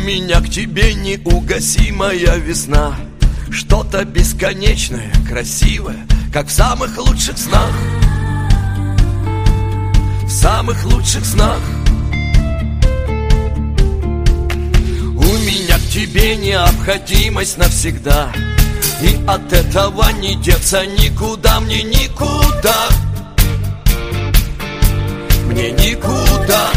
меня к тебе неугасимая весна, что-то бесконечное, красивое, как в самых лучших снах. В самых лучших снах. У меня к тебе необходимость навсегда, и от этого не деться никуда, мне никуда. Мне никуда.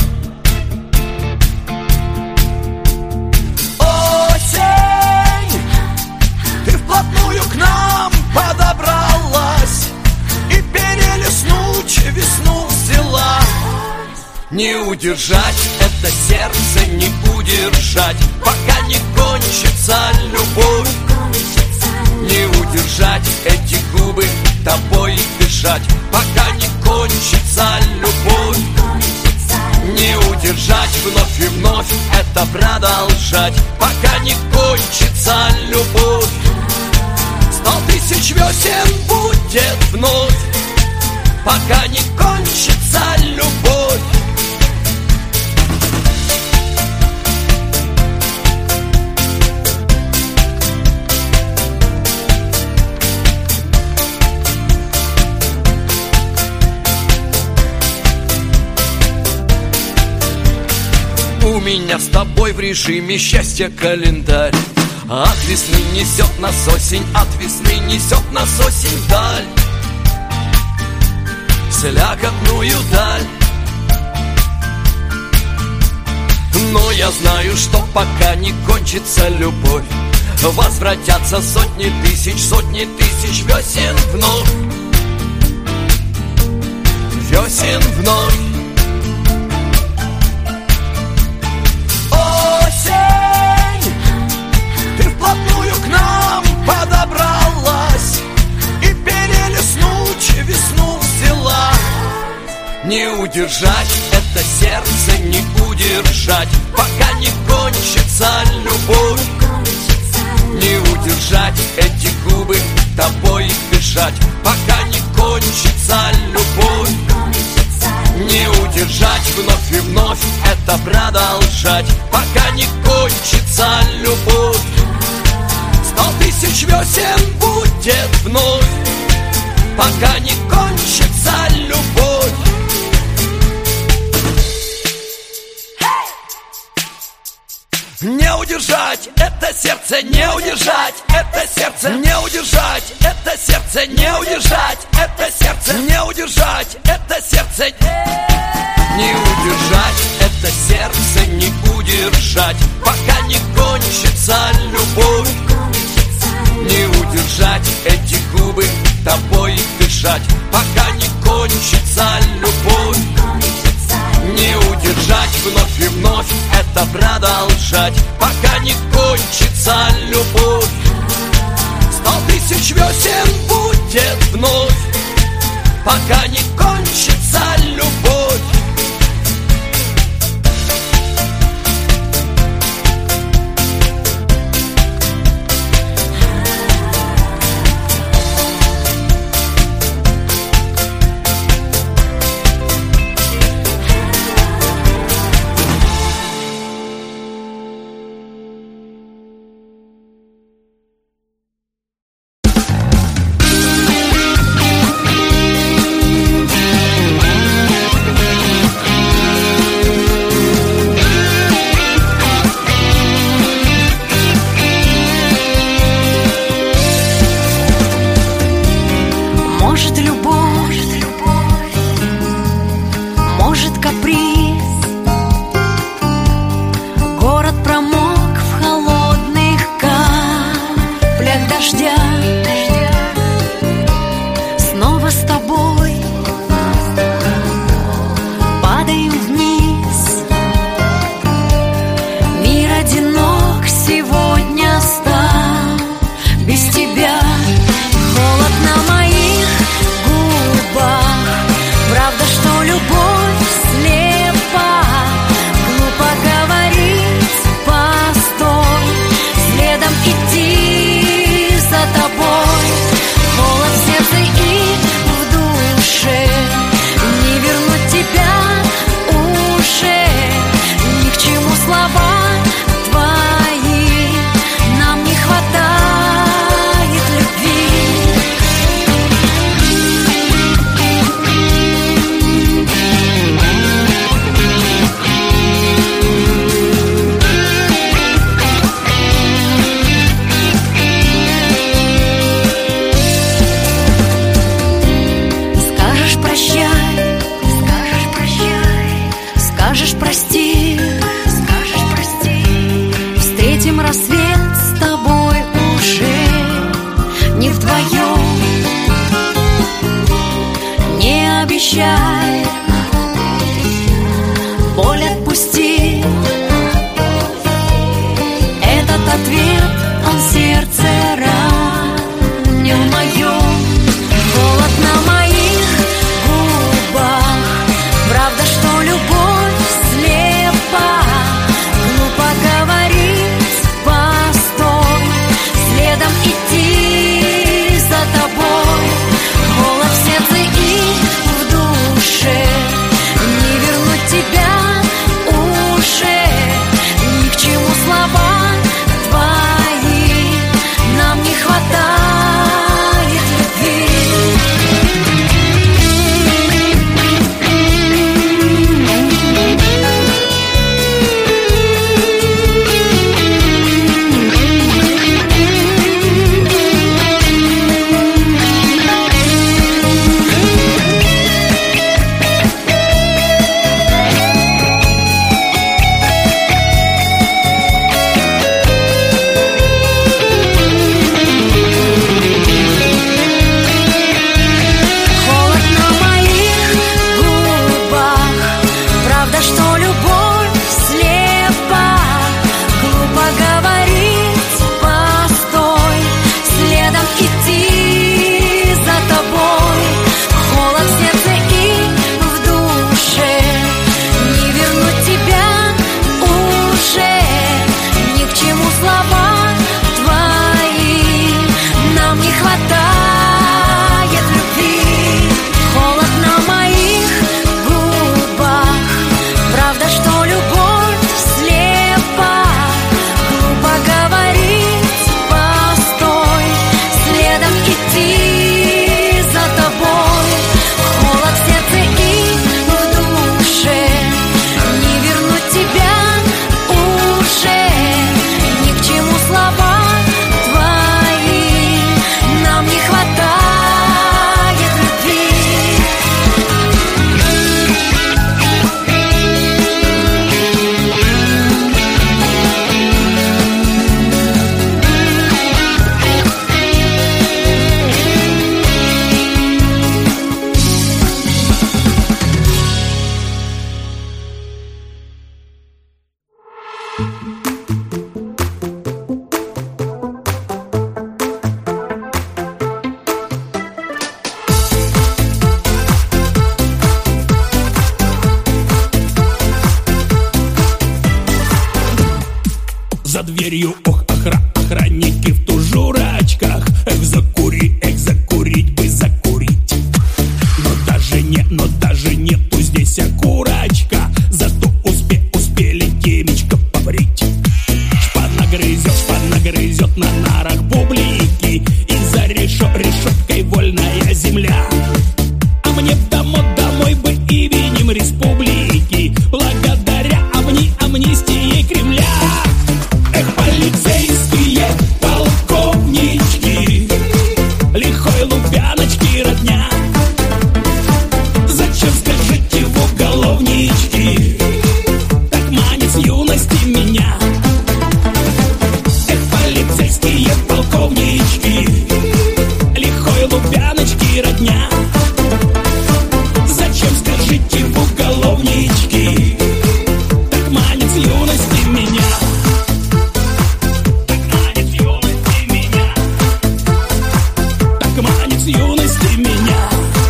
Осень, ты вплотную к нам подобралась и перелистнуть весну взяла. Не удержать это сердце, не удержать, пока не кончится любовь. Не удержать эти губы, тобой дышать, пока не кончится любовь. Не удержать вновь и вновь это продолжать, пока не кончится любовь. 100 тысяч весен будет вновь, пока не кончится любовь. У меня с тобой в режиме счастья календарь. От весны несет нас осень, от весны несет нас осень даль, слякотную даль. Но я знаю, что пока не кончится любовь, возвратятся сотни тысяч весен вновь. Весен вновь. Вплотную к нам подобралась и перелистнуть весну взяла. Не удержать это сердце, не удержать, пока не кончится любовь. Не удержать эти губы, тобой дышать, пока не кончится любовь. Не удержать вновь и вновь это продолжать, пока не кончится любовь. 100 тысяч весен будет вновь, пока не кончится любовь. Не удержать это сердце, не удержать это сердце, не удержать это сердце, не удержать это сердце, не удержать это сердце. Не удержать это сердце, не удержать, пока не кончится любовь. Не удержать эти губы, тобой дышать, пока не кончится любовь. Не удержать вновь и вновь это продолжать, пока не кончится любовь. 100 тысяч весен будет вновь, пока не кончится любовь. За дверью, ох, охранники в тужурочках. Эх, закурить бы закурить. Но даже нету здесь окурочка. Зато успели темечко побрить. Шпана грызет на нарах бублики. И за решеткой вольная земля. А мне домой бы именем республики, благодаря амнистии Кремля. Эх, полицейские полковнички, лихой Лубяночки родня. Зачем, скажите, в уголовнички так манит с юности меня? Эх, полицейские полковнички, лихой Лубяночки родня. Зачем, скажите, в уголовнички так манит с юности меня? Так манит с юности меня. Так манит с юности меня.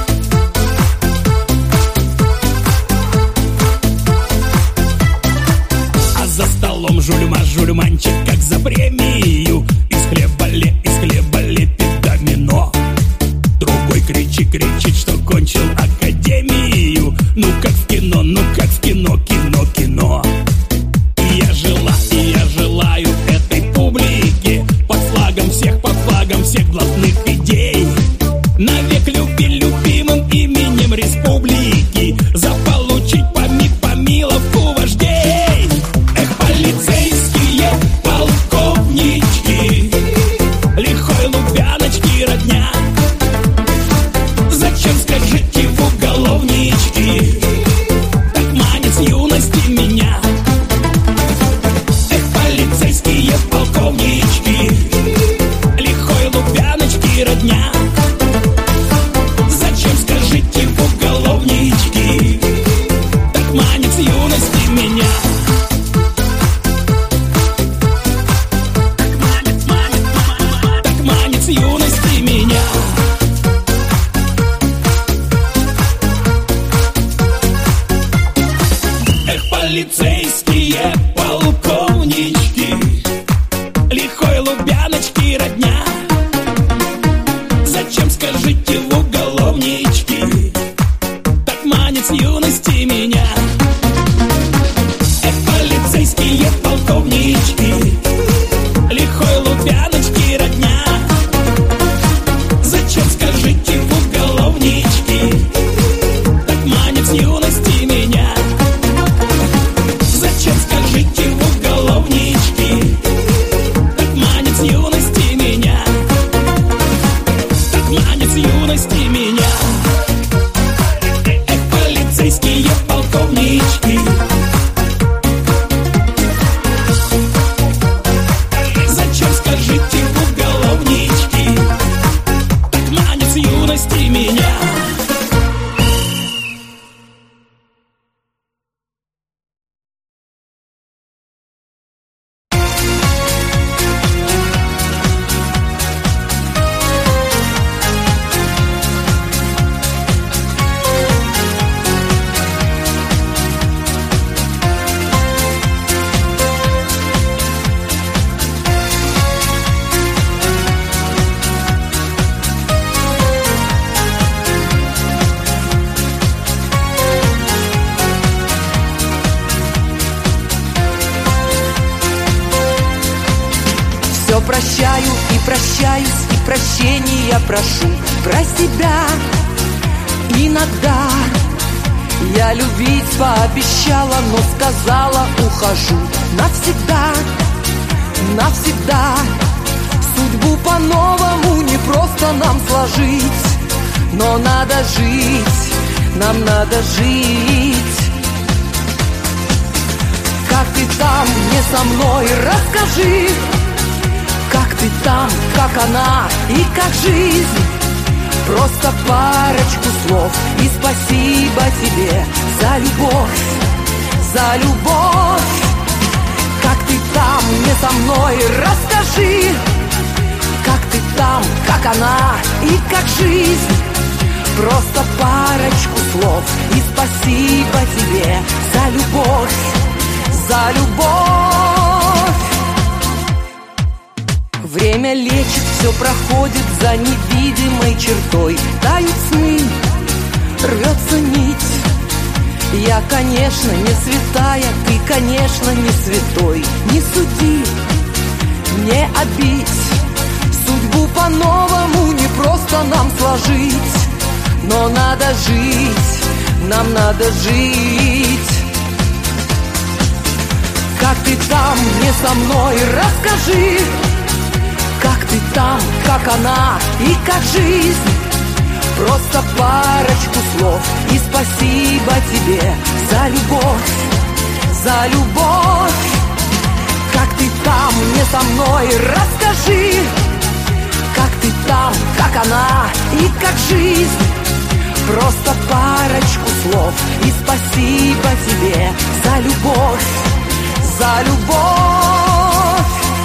А за столом жульманчик, как за премию, из хлеба лепит домино. Другой кричит, что кончил академию. Ну как в кино, кино. И я желаю этой публике под флагом всех блатных идей навек любимым именем республики заполучить помиловку вождей. Эх, полицейские полковнички, лихой Лубяночки родня. Зачем, скажите, в уголовнички так манит с юности меня? Эх, полицейские полковнички, лихой Лубяночки родня. Зачем, скажите, в уголовнички так манит с юности меня? Так манит с юности меня. Эх, полицейские полковнички, лихой Лубяночки родня. Зачем, скажите, в уголовнички так манит с юности меня? Эх, полицейские полковнички, лихой Лубяночки родня. Зачем, скажите, в уголовнички так манит с юности меня? Зачем, скажите, в уголовнички так манит с юности меня? Так манит с юности меня. Эх, полицейские полковнички, зачем, скажите, в уголовнички так манит с юности меня? Все прощаю и прощаюсь, и прощения прошу. Про себя иногда я любить пообещала, но сказала, ухожу навсегда, навсегда. Судьбу по-новому не просто нам сложить, но надо жить, нам надо жить. Как ты там, не со мной, расскажи. Как ты там, как она и как жизнь. Просто парочку слов и спасибо тебе за любовь, за любовь. Как ты там, не со мной, расскажи. Как ты там, как она и как жизнь. Просто парочку слов и спасибо тебе за любовь, за любовь. Время лечит, все проходит за невидимой чертой. Тают сны, рвется нить. Я, конечно, не святая, ты, конечно, не святой. Не суди, не обидь. Судьбу по-новому не просто нам сложить. Но надо жить, нам надо жить. Как ты там, не со мной, расскажи. Как ты там, как она и как жизнь. Просто парочку слов и спасибо тебе за любовь, за любовь. Как ты там, не со мной, расскажи. Как ты там, как она и как жизнь. Просто парочку слов и спасибо тебе за любовь, за любовь.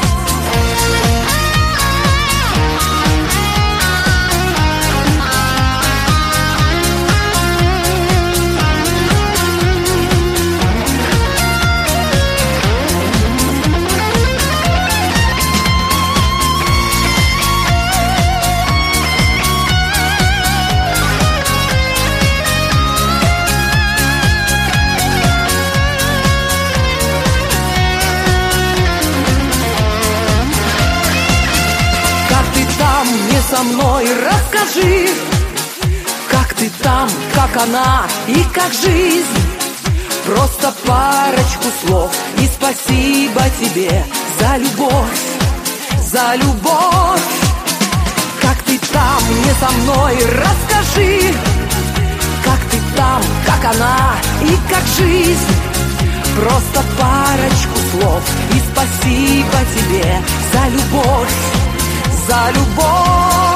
Со мной расскажи, как ты там, как она и как жизнь. Просто парочку слов и спасибо тебе за любовь, за любовь. Как ты там, не со мной, расскажи. Как ты там, как она и как жизнь. Просто парочку слов и спасибо тебе за любовь, за любовь.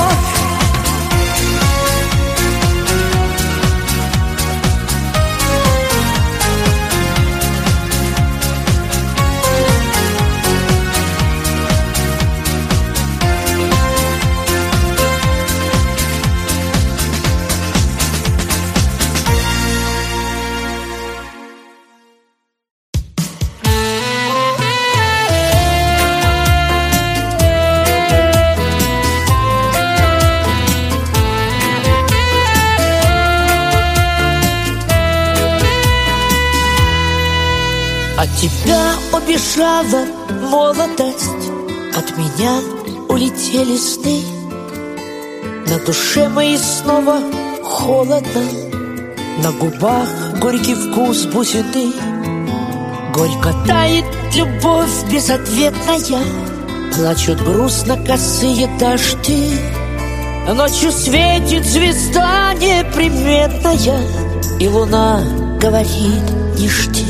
От тебя убежала молодость, от меня улетели сны. На душе моей снова холодно, на губах горький вкус бузины. Горько тает любовь безответная, плачут грустно косые дожди. Ночью светит звезда неприметная, и луна говорит: не жди.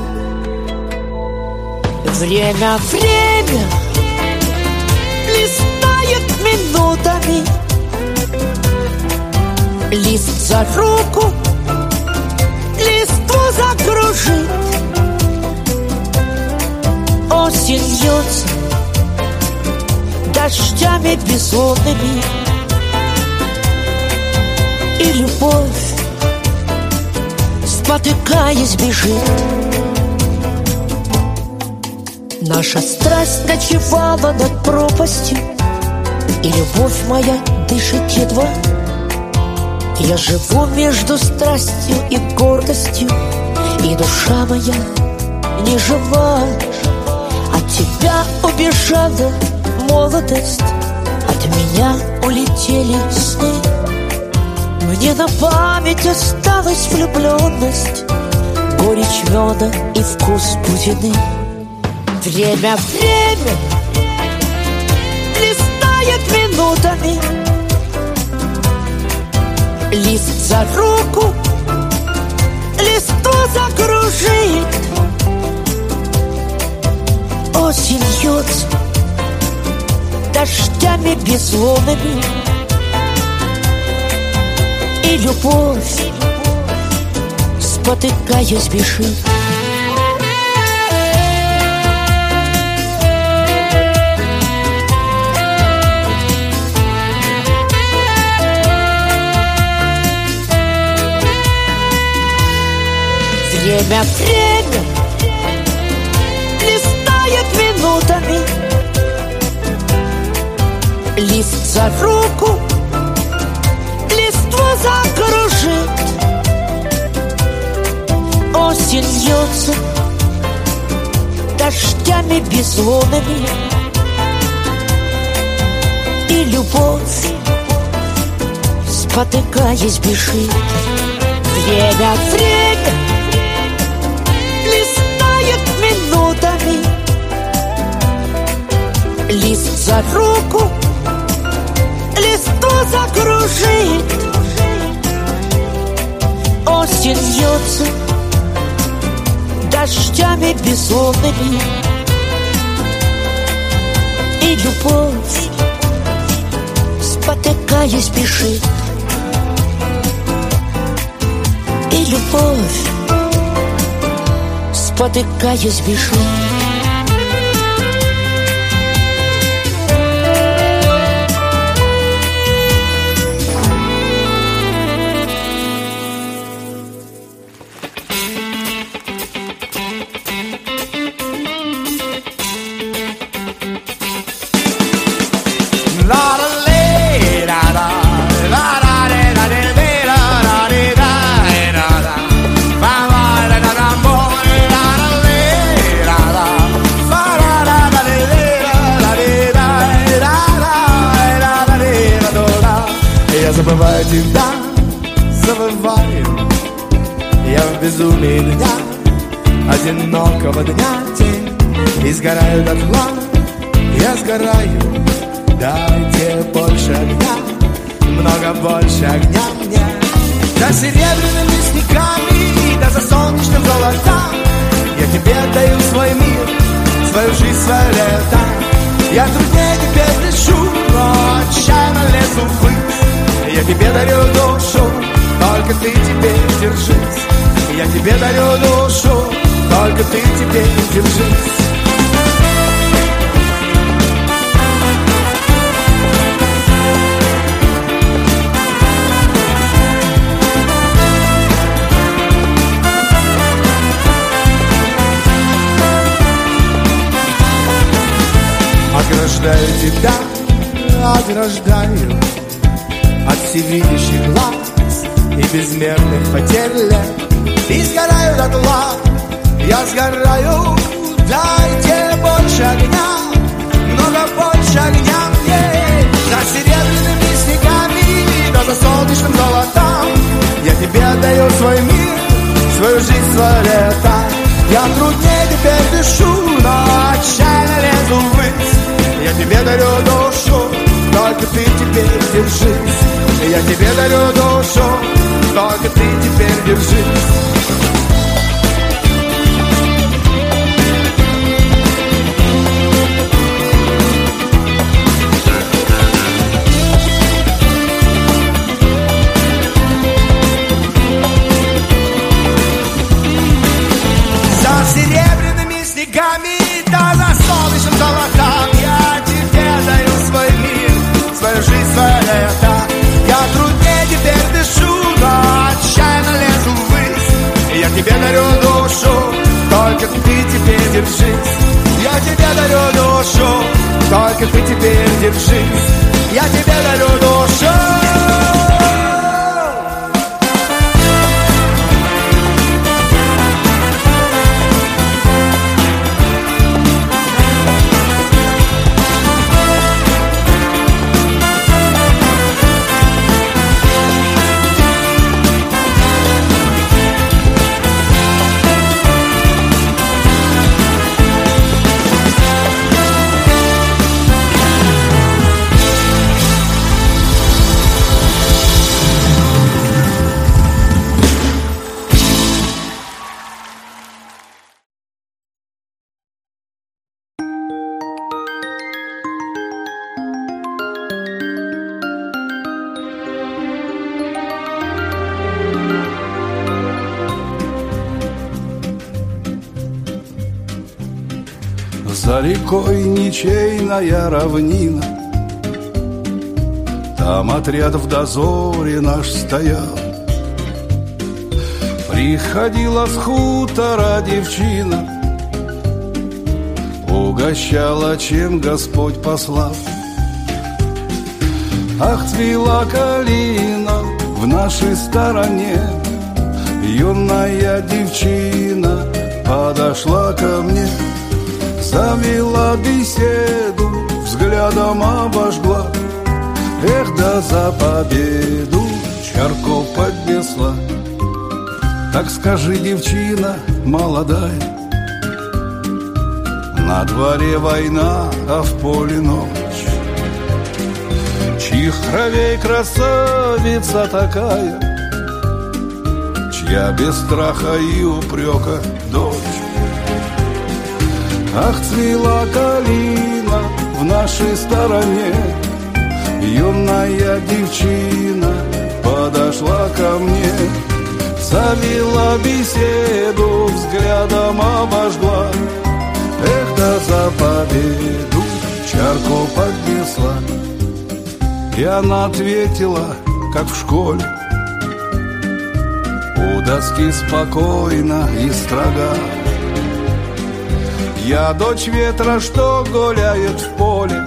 Время листает минутами, лист за руку, листву закружит. Осень льется дождями безлунными, и любовь, спотыкаясь, бежит. Наша страсть ночевала над пропастью, и любовь моя дышит едва. Я живу между страстью и гордостью, и душа моя не жива. От тебя убежала молодость, от меня улетели сны. Мне на память осталась влюбленность, горечь меда и вкус бузины. Время листает минутами, лист за руку, листву закружит. Осень льется дождями безлунными, и любовь, спотыкаясь, бежит. Время листает минутами, за руку, листву закружит. Осень льется дождями безлунными, и любовь, спотыкаясь, бежит. Время от времени листает минутами, лист за руку, листву закружит. Осень льется дождями безлунными, и любовь, спотыкаясь, бежит. И любовь, спотыкаясь, бежит. Забываю тебя, забываю. Я в безумии дня, одинокого дня тень, и сгораю дотла, я сгораю. Дайте больше огня, много больше огня мне. За серебряными снегами, да за солнечным золотом я тебе даю свой мир, свою жизнь, свое лето. Я труднее теперь дышу, но отчаянно лезу ввысь. Я тебе дарю душу, только ты теперь держись. Я тебе дарю душу, только ты теперь держись. Ограждаю тебя, ограждаю от всевидящих глаз и безмерных потерь лет. И сгораю дотла, я сгораю. Дайте больше огня, много больше огня мне. За серебряными снегами, да за солнечным золотом я тебе отдаю свой мир, свою жизнь, свое лето. Я труднее теперь дышу, но отчаянно лезу ввысь. Я тебе дарю душу, только ты теперь держись. Я тебе дарю душу, только ты теперь держись. За серебряными снегами, да за солнечным золотом я тебе даю свой мир, свою жизнь, свое лето. Я труднее теперь дышу, но отчаянно лезу ввысь. Я тебе дарю душу, только ты теперь держись. Я тебе дарю душу, только ты теперь держись. Я тебе дарю душу. За рекой ничейная равнина, там отряд в дозоре наш стоял. Приходила с хутора девчина, угощала, чем Господь послал. Ах, цвела калина в нашей стороне. Юная девчина подошла ко мне, завела беседу, взглядом обожгла. Эх, да за победу чарку поднесла. Так скажи, девчина молодая, на дворе война, а в поле ночь. Чьих кровей красавица такая, чья без страха и упрека дочь? Ах, цвела калина в нашей стороне. Юная девчина подошла ко мне, завела беседу, взглядом обожгла. Эх, да за победу чарку поднесла. И она ответила, как в школе, у доски спокойно и строга: я дочь ветра, что гуляет в поле,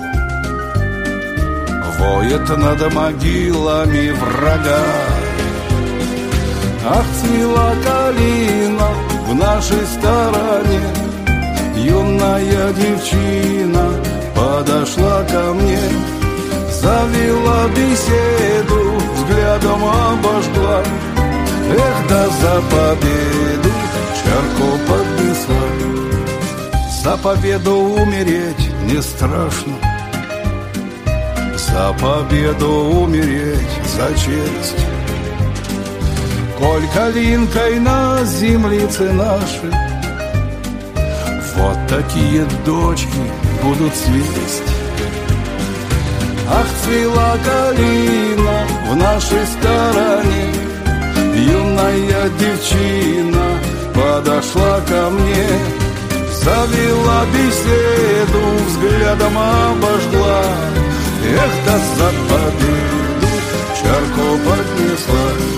воет над могилами врага. Ах, цвела калина в нашей стороне. Юная девчина подошла ко мне, завела беседу, взглядом обожгла. Эх, да за победу чарку поднесла. За победу умереть не страшно, за победу умереть, за честь. Коль калинкой на землице нашей вот такие дочки будут цвесть. Ах, цвела калина в нашей стороне. Юная девчина подошла ко мне, завела беседу, взглядом обожгла. Эх, да за победу чарку поднесла.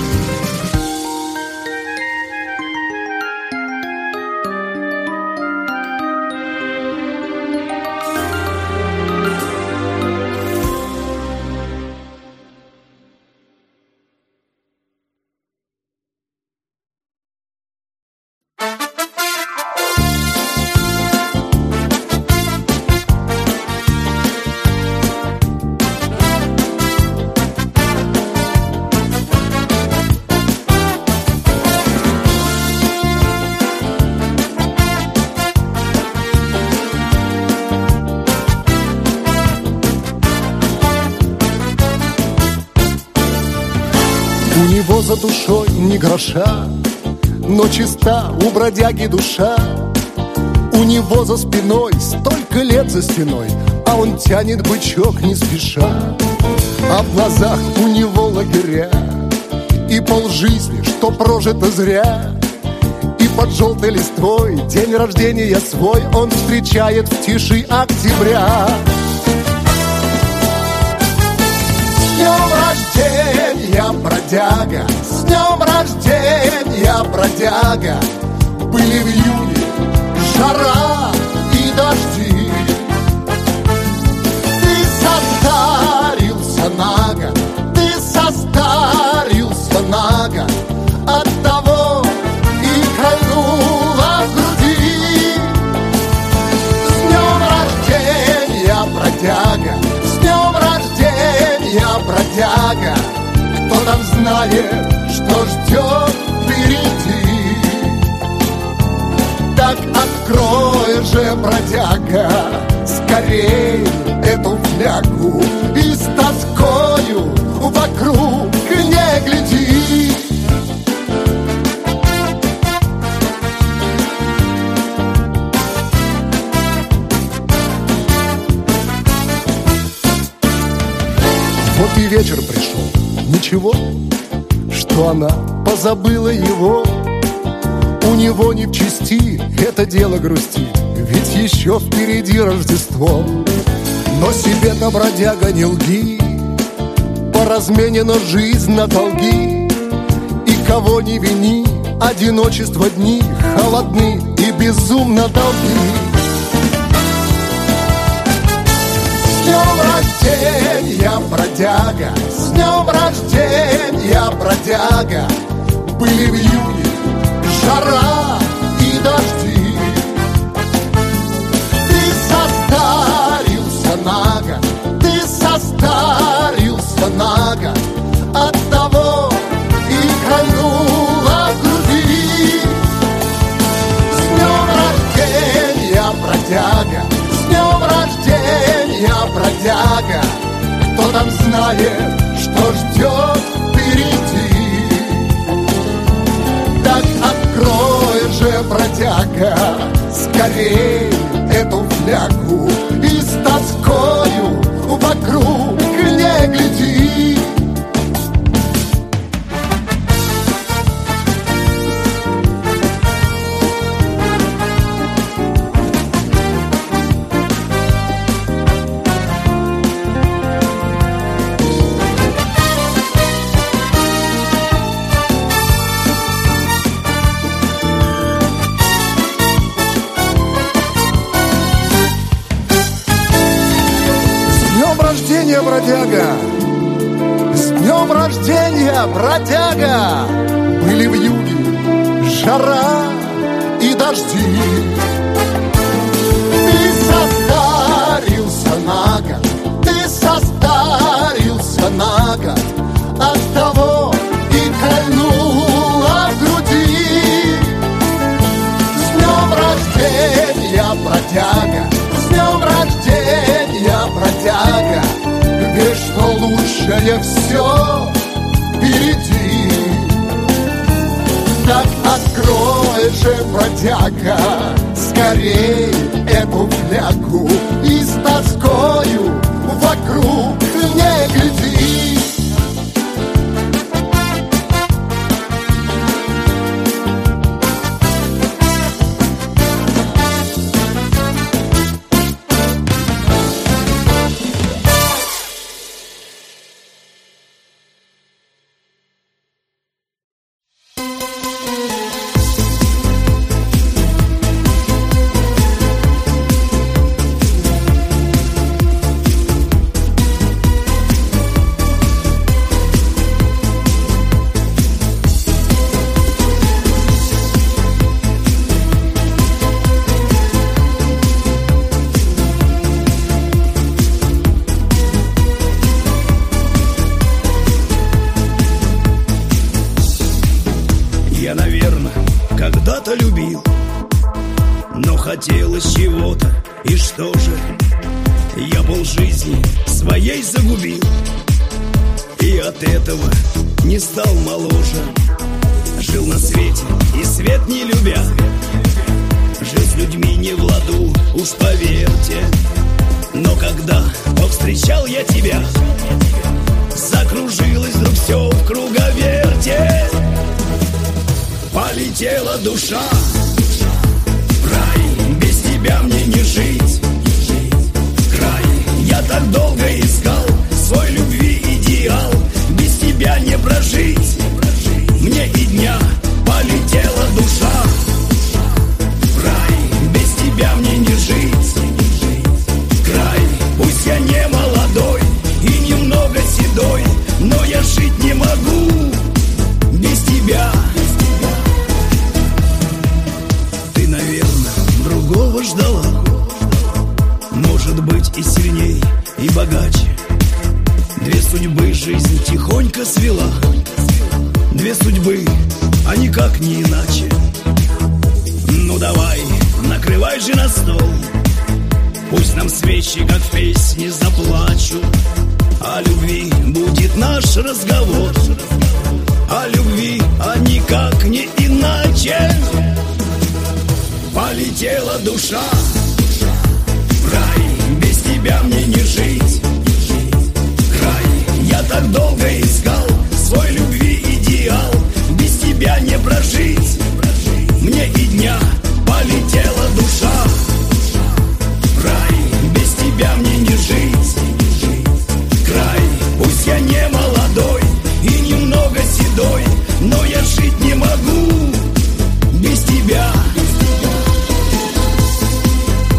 У него за душой ни гроша, но чиста у бродяги душа. У него за спиной столько лет за стеной, а он тянет бычок не спеша. А в глазах у него лагеря и полжизни, что прожито зря. И под желтой листвой день рождения свой он встречает в тиши октября. С днем рождения, бродяга! С днем рождения, бродяга! Были в июне жара и дожди. Ты состарился наго, ты состарился наго, оттого и кольнуло в груди. С днем рождения, бродяга! С днем рождения, бродяга! Кто там знает, что ждет впереди? Так открой же, бродяга, скорей эту флягу и с тоскою вокруг не гляди. Вот и вечер пришел, ничего, что она позабыла его. У него не в чести это дело грустит, ведь еще впереди Рождество. Но себе-то, бродяга, не лги, поразменена жизнь на долги. И кого не вини, одиночество дни холодны и безумно долги. С днем рождения, бродяга! бродяга. Были в июне жара и дожди. Ты состарился наго, ты состарился наго. Оттого и кольнула в груди. С днем рождения, бродяга, с днем рождения, бродяга. Кто там знает, что ждет впереди? Так открой же, бродяга, скорей эту флягу и с тоскою вокруг не гляди. Бродяга, с днем рождения, бродяга. Были в юге жара и дожди. Ты состарился наго, ты состарился наго. Оттого и кольнула в груди. С днем рождения, бродяга, с днем рождения, бродяга. Ведь что лучшее все впереди. Так открой же, бродяга, скорей эту флягу и с тоскою вокруг не гляди. Хотелось чего-то, и что же? Я полжизни своей загубил, и от этого не стал моложе. Жил на свете и свет не любя, жил с людьми не в ладу, уж поверьте. Но когда повстречал я тебя, закружилось вдруг все в круговерте. Полетела душа в рай, без тебя мне не жить. Край, я так долго искал свой любви идеал, без тебя не прожить мне и дня. Полетела душа в рай, без тебя мне не жить. Край, пусть я не молодой и немного седой, но я жить не могу без тебя. Ты, наверное, другого ждала, может быть, и сильней, и богаче. Две судьбы жизнь тихонько свела, две судьбы, а никак не иначе. Ну давай, накрывай же на стол, пусть нам свечи, как в песне, заплачут. О любви будет наш разговор, о любви, а никак не иначе. Полетела душа в рай, без тебя мне не жить. Край, я так долго искал свой любви идеал, без тебя не прожить мне и дня. Полетела душа в рай, без тебя мне не жить. Край, пусть я не молодой и немного седой, но я жить не могу без тебя.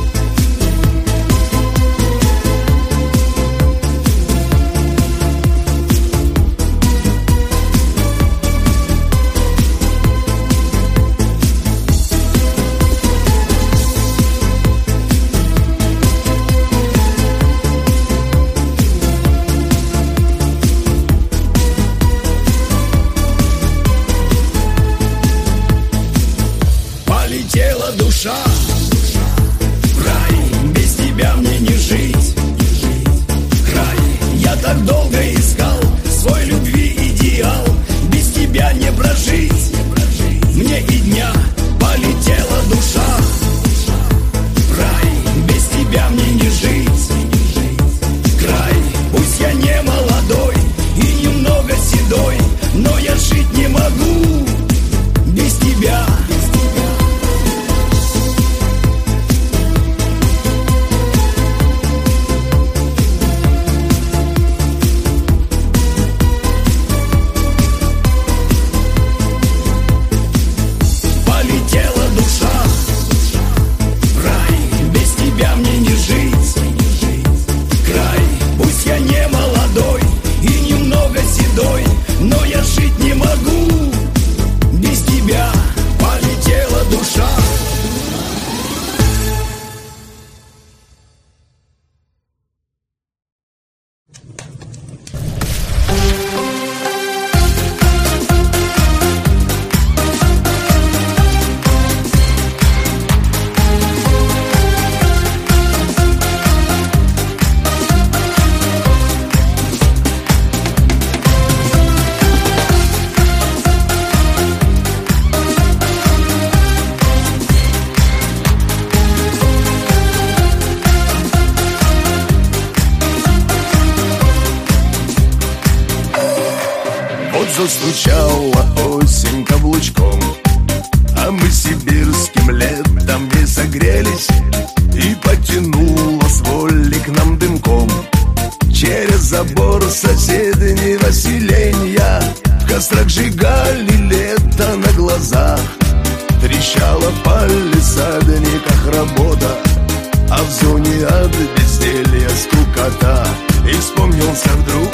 застучала осень каблучком, а мы сибирским летом не согрелись, и потянуло с воли к нам дымком. Через забор соседнего селенья в кострах сжигали лето на глазах. Трещала в палисадниках работа, а в зоне от безделья скукота. И вспомнился вдруг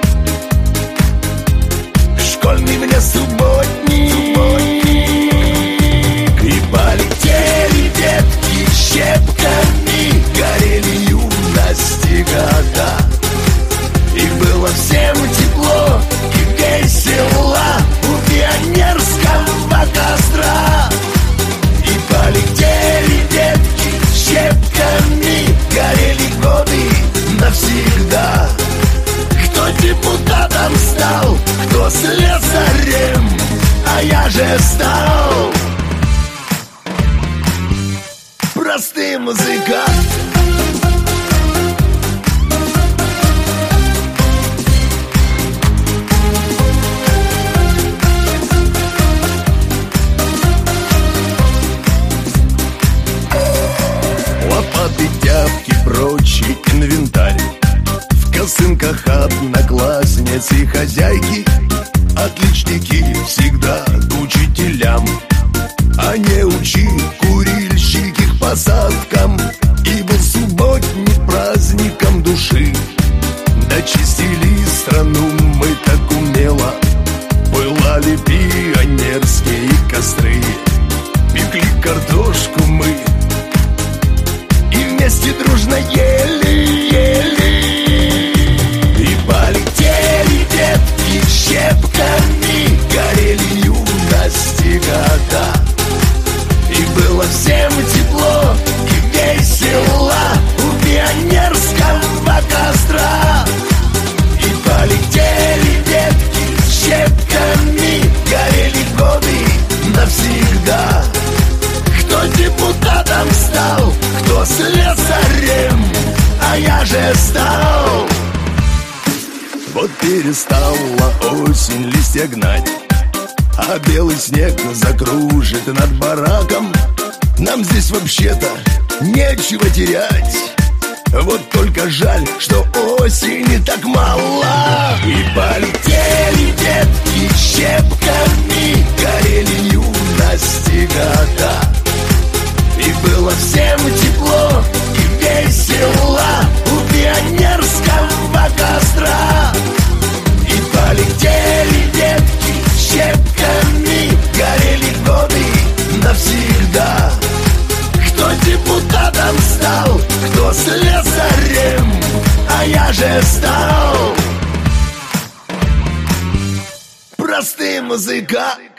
школьный мне субботник, и полетели детки щепками, горели юности года. И было всем тепло и весело у пионерского костра. И полетели детки щепками, горели годы навсегда. Кто депутатом стал, кто слесарем, а я же стал простым музыкантом. Лопаты, тяпки, прочий инвентарь, в косынках одноклассниц и хозяйки. Отличники всегда к учителям, а неучи курильщики к посадкам. И был субботник праздником души, дочистили страну мы так умело. Пылали пионерские костры, пекли картошку мы и вместе дружно ели. И полетели детки щепками, горели юности года. И было всем тепло и весело у пионерского костра. И полетели детки щепками, горели годы навсегда. Кто депутатом стал, кто слесарем, а я же стал. Вот перестала осень листья гнать, а белый снег закружит над бараком. Нам здесь вообще-то нечего терять, вот только жаль, что осени так мало. И полетели детки щепками, горели юности года. И было всем тепло и весело у пионерского костра. И полетели детки щепками, горели годы навсегда. Кто депутатом стал, кто слесарем, а я же стал простым музыкантом.